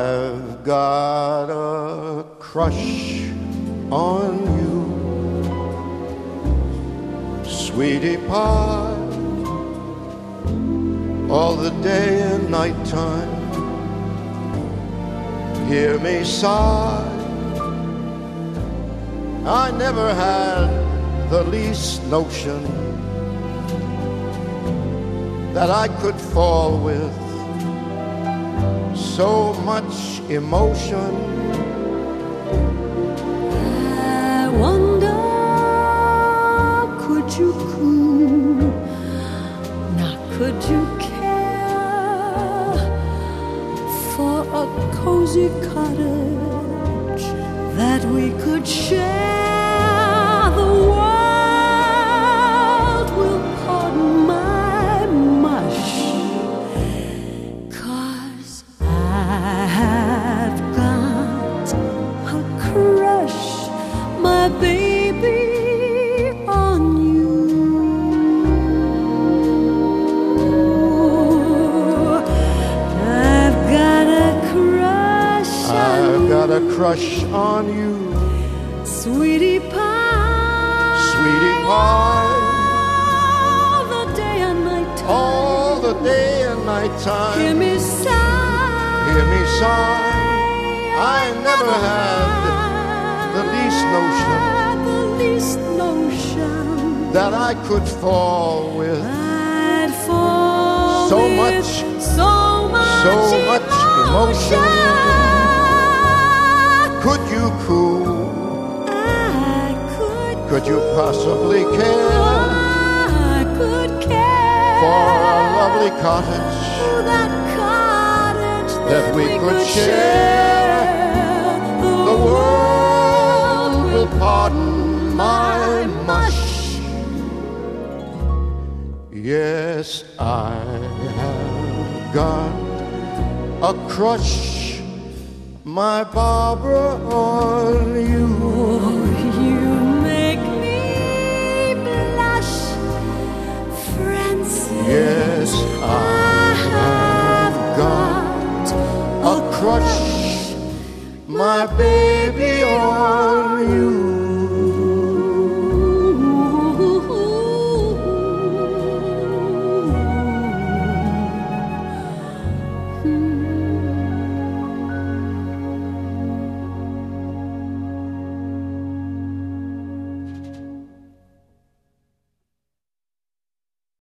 I've got a crush on you, sweetie pie, all the day and night time. Hear me sigh, I never had the least notion that I could fall with so much emotion. I wonder, could you coo? Now could you care for a cozy cottage that we could share? The world will pardon my mush, 'cause I've got a crush, my baby, on you. I've got a crush on you. I've got a crush on you, Sweetie pie, sweetie pie, all the day and night time. all the day and night time. Hear me sigh, Hear me sigh, I never had the least notion that I could fall with I'd fall so with much emotion. Could you coo? I Could you possibly care I could care for a lovely cottage that cottage that we could share? The world will pardon my mush. Yes, I have got a crush, my Barbara, on you. You make me blush, Francis. Yes, I have got a crush, my baby, on you.